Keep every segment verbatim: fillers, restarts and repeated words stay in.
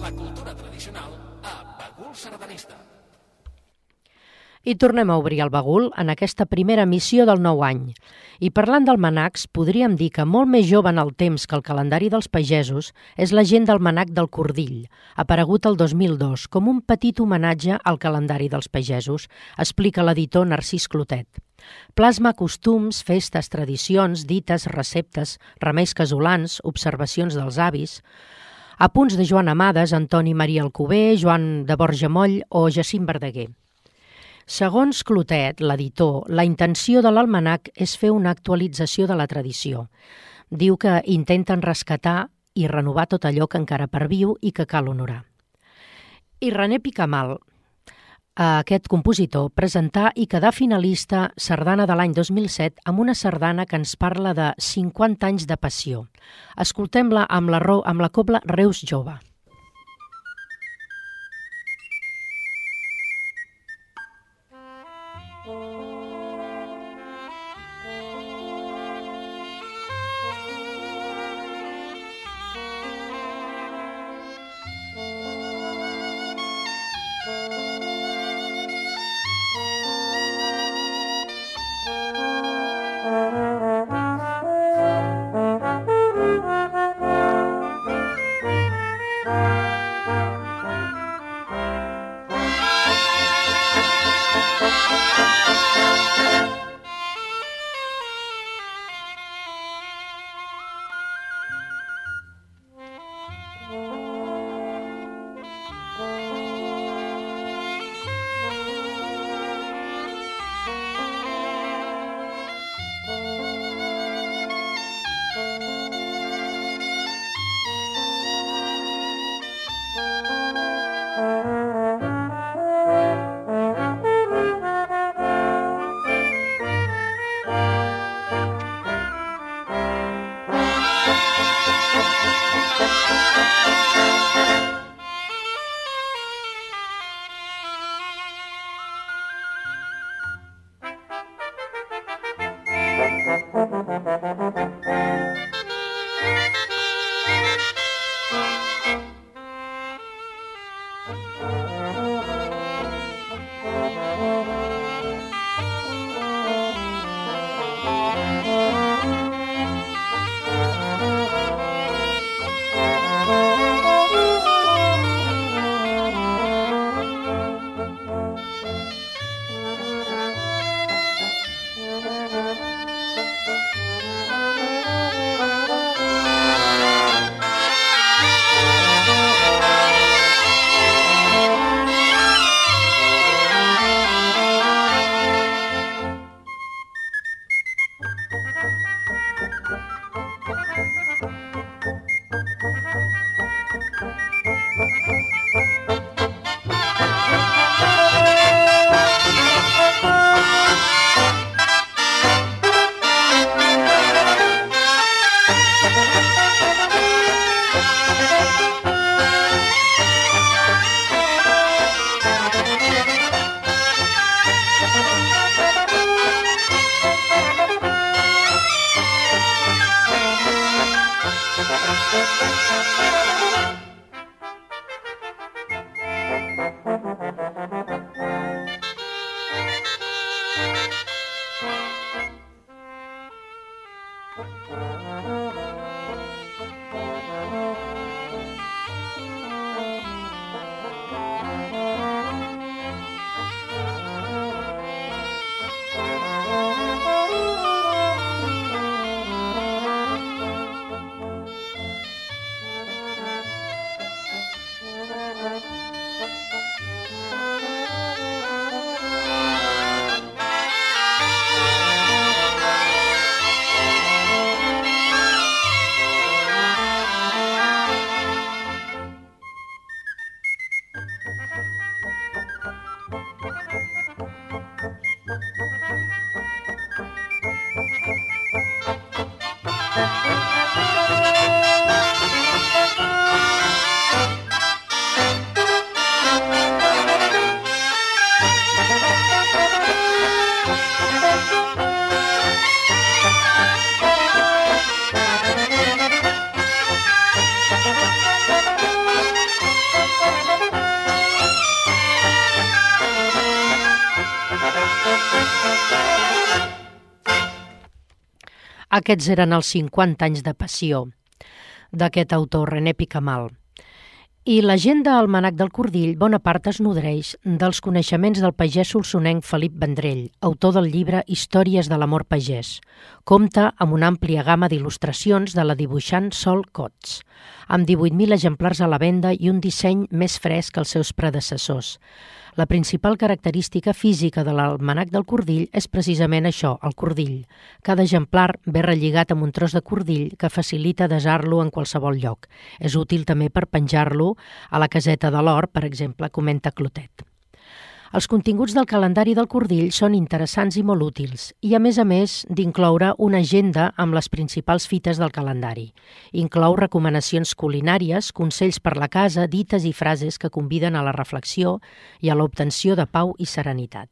la cultura tradicional a Bagul Sardanista. I tornem a obrir el bagul en aquesta primera missió del nou any. I parlant d'almanacs, podríem dir que molt més jove en el temps que el calendari dels pagesos és la gent d'Almanac del Cordill, aparegut el dos mil dos com un petit homenatge al calendari dels pagesos, explica l'editor Narcís Clotet. Plasma costums, festes, tradicions, dites, receptes, remeis casolans, observacions dels avis, apunts de Joan Amades, Antoni Maria Alcover, Joan de Borja Moll o Jacint Verdaguer. Segons Clotet, l'editor, la intenció de l'almanac és fer una actualització de la tradició. Diu que intenten rescatar i renovar tot allò que encara perviu i que cal honorar. I René Picamal, aquest compositor, presentà i quedà finalista sardana de l'any dos mil set amb una sardana que ens parla de cinquanta anys de passió. Escoltem-la amb la, amb la cobla Reus Jove. Aquests eren els cinquanta anys de passió d'aquest autor, René Picamal. I l'agenda Almanac del Cordill bona part es nodreix dels coneixements del pagès solsonenc Felip Vendrell, autor del llibre Històries de l'amor pagès. Compta amb una àmplia gamma d'il·lustracions de la dibuixant Sol Cots, amb divuit mil exemplars a la venda i un disseny més fresc que els seus predecessors. La principal característica física de l'Almanac del Cordill és precisament això, el cordill. Cada exemplar ve relligat amb un tros de cordill que facilita desar-lo en qualsevol lloc. És útil també per penjar-lo a la caseta de l'or, per exemple, comenta Clotet. Els continguts del calendari del Cordill són interessants i molt útils i, a més a més, d'incloure una agenda amb les principals fites del calendari. Inclou recomanacions culinàries, consells per la casa, dites i frases que conviden a la reflexió i a l'obtenció de pau i serenitat.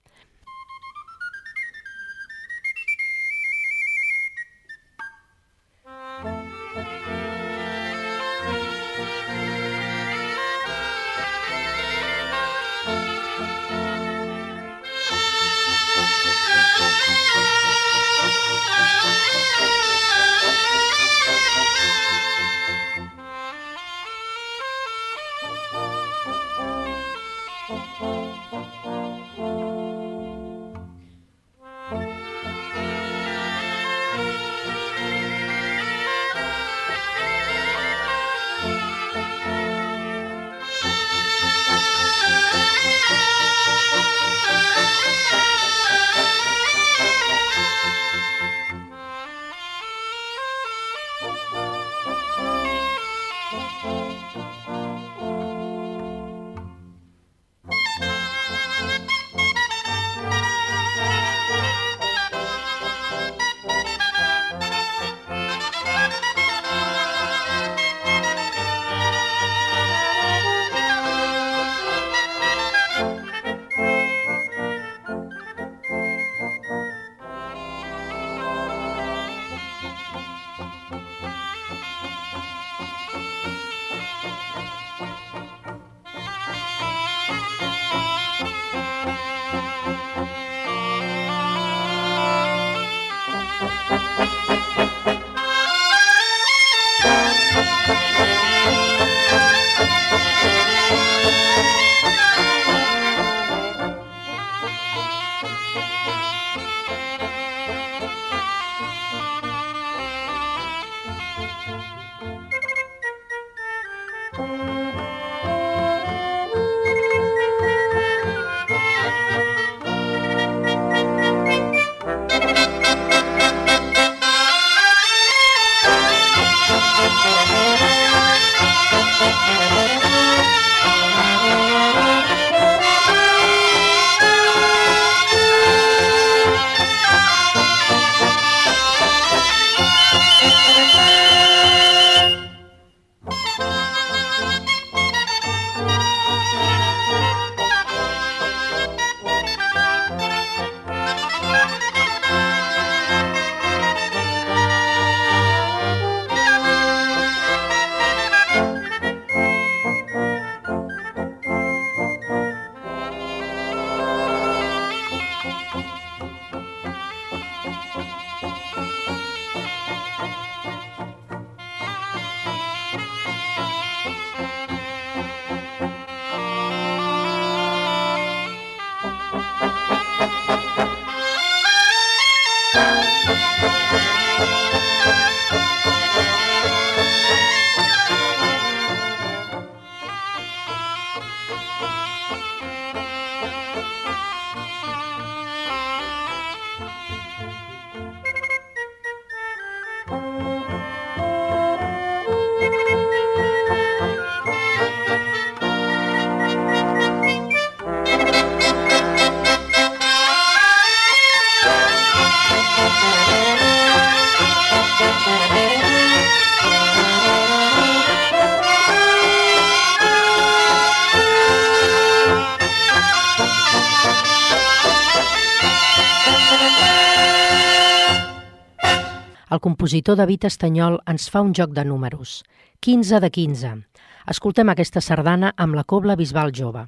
El compositor David Estanyol ens fa un joc de números, quinze de quinze. Escoltem aquesta sardana amb la Cobla Bisbal Jove.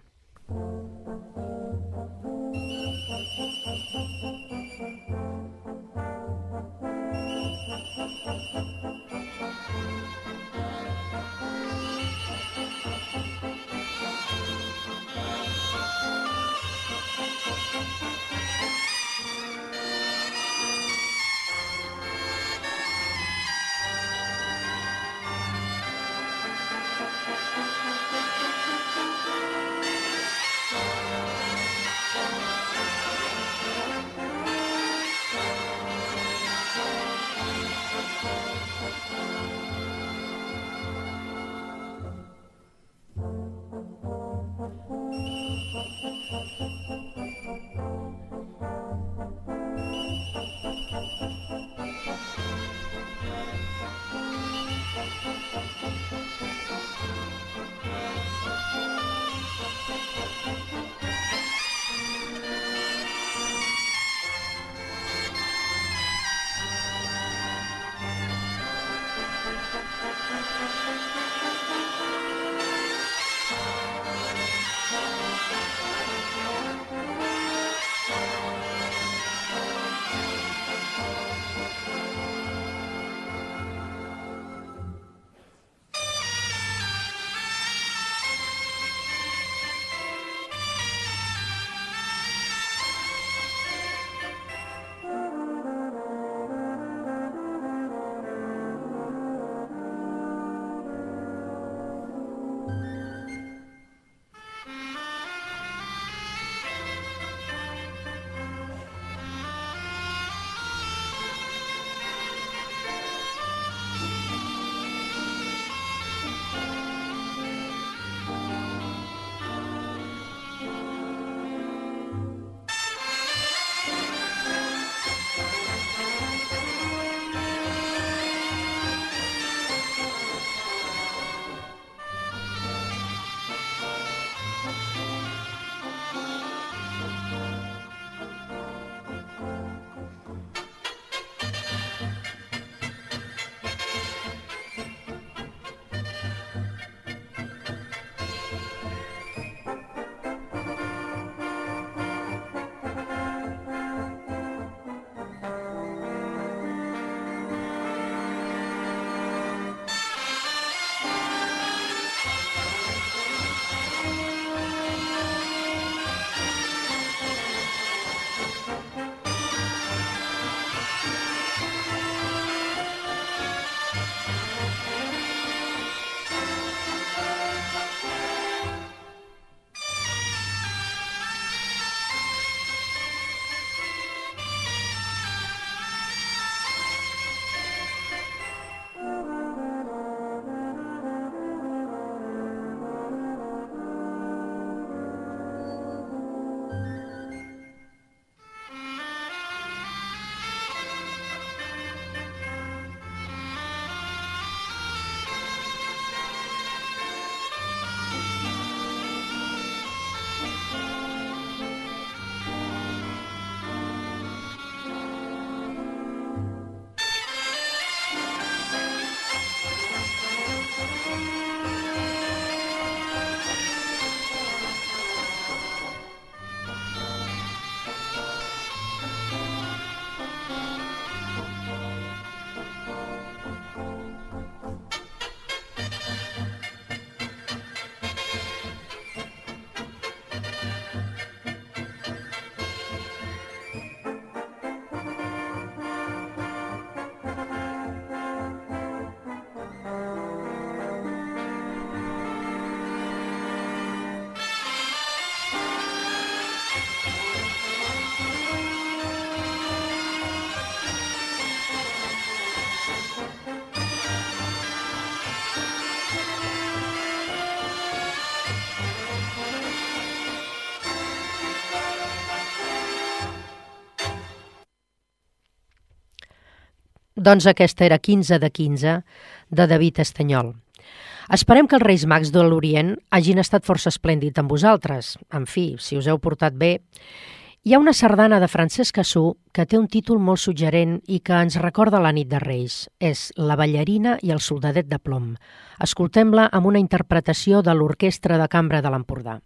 Doncs aquesta era quinze de quinze, de David Estanyol. Esperem que els Reis Mags de l'Orient hagin estat força esplèndid amb vosaltres. En fi, si us heu portat bé. Hi ha una sardana de Francesc Cassú que té un títol molt suggerent i que ens recorda la nit de Reis. És La ballarina i el soldadet de plom. Escoltem-la amb una interpretació de l'Orquestra de Cambra de l'Empordà.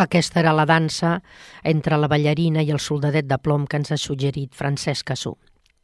Aquesta era la dansa entre la ballarina i el soldadet de plom que ens ha suggerit Francesc Cassú.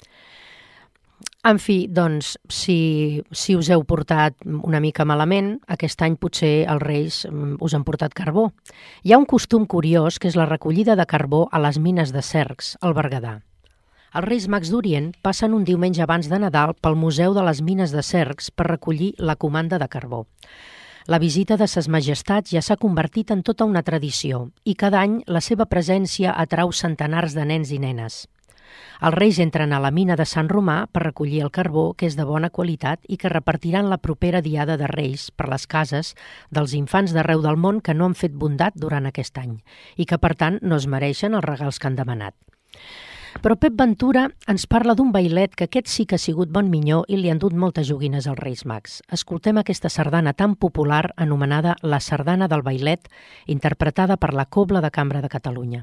En fi, doncs, si, si us heu portat una mica malament, aquest any potser els Reis us han portat carbó. Hi ha un costum curiós que és la recollida de carbó a les mines de Cercs, al Berguedà. Els Reis Mags d'Orient passen un diumenge abans de Nadal pel Museu de les Mines de Cercs per recollir la comanda de carbó. La visita de ses majestats ja s'ha convertit en tota una tradició i cada any la seva presència atrau centenars de nens i nenes. Els Reis entren a la mina de Sant Romà per recollir el carbó, que és de bona qualitat i que repartiran la propera diada de Reis per les cases dels infants d'arreu del món que no han fet bondat durant aquest any i que, per tant, no es mereixen els regals que han demanat. Però Pep Ventura ens parla d'un bailet que aquest sí que ha sigut bon minyó i li han dut moltes joguines als Reis Mags. Escoltem aquesta sardana tan popular anomenada La Sardana del Bailet, interpretada per la Cobla de Cambra de Catalunya.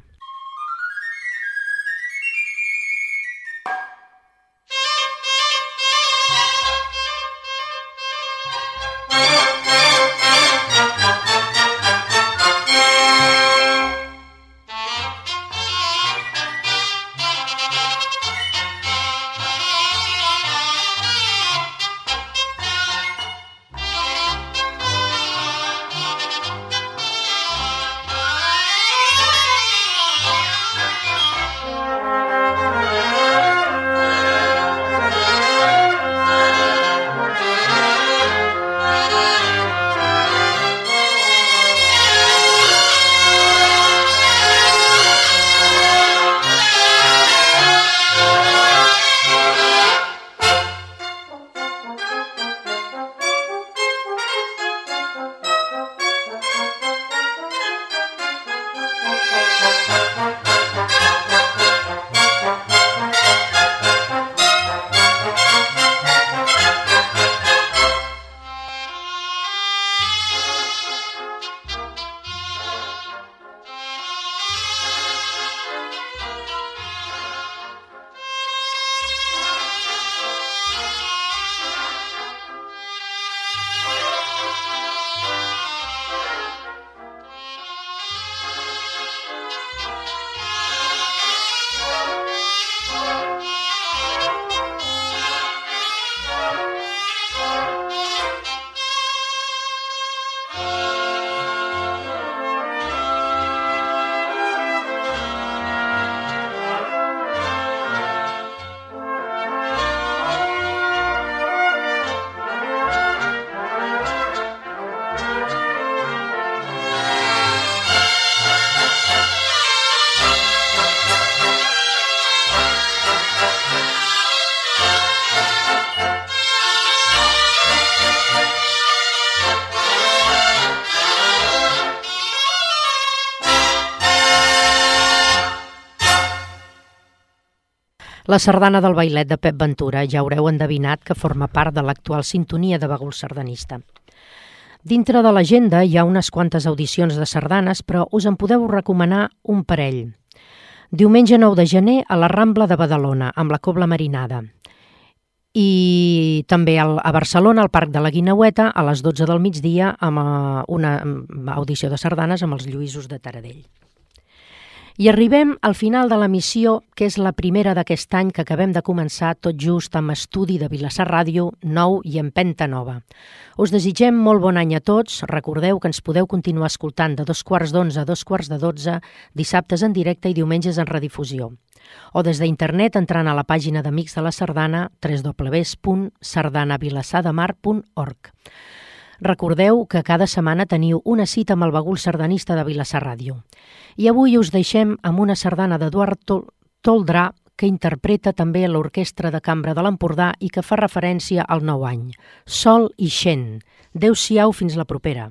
La sardana del bailet de Pep Ventura ja haureu endevinat que forma part de l'actual sintonia de Bagul sardanista. Dintre de l'agenda hi ha unes quantes audicions de sardanes, però us en podeu recomanar un parell. Diumenge nou de gener a la Rambla de Badalona, amb la Cobla Marinada. I també a Barcelona, al Parc de la Guineueta, a les dotze del migdia, amb una audició de sardanes amb els Lluïsos de Taradell. I arribem al final de l'emissió, que és la primera d'aquest any que acabem de començar tot just amb estudi de Vilassar Ràdio, nou i empenta nova. Us desitgem molt bon any a tots. Recordeu que ens podeu continuar escoltant de dos quarts d'onze a dos quarts de dotze, dissabtes en directe i diumenges en redifusió. O des d'internet entrant a la pàgina d'Amics de la Sardana, w w w punt sardana vilassar de mar punt org. Recordeu que cada setmana teniu una cita amb el Bagul sardanista de Vilassar Ràdio. I avui us deixem amb una sardana d'Eduard Toldrà que interpreta també l'Orquestra de Cambra de l'Empordà i que fa referència al nou any. Sol ixent. Adéu-siau, fins la propera.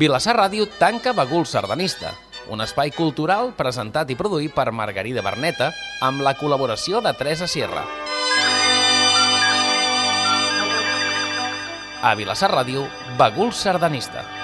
Vilassar Ràdio tanca Bagul Sardanista, un espai cultural presentat i produït per Margarida Berneta amb la col·laboració de Teresa Sierra. A Vilassar Ràdio, Bagul Sardanista.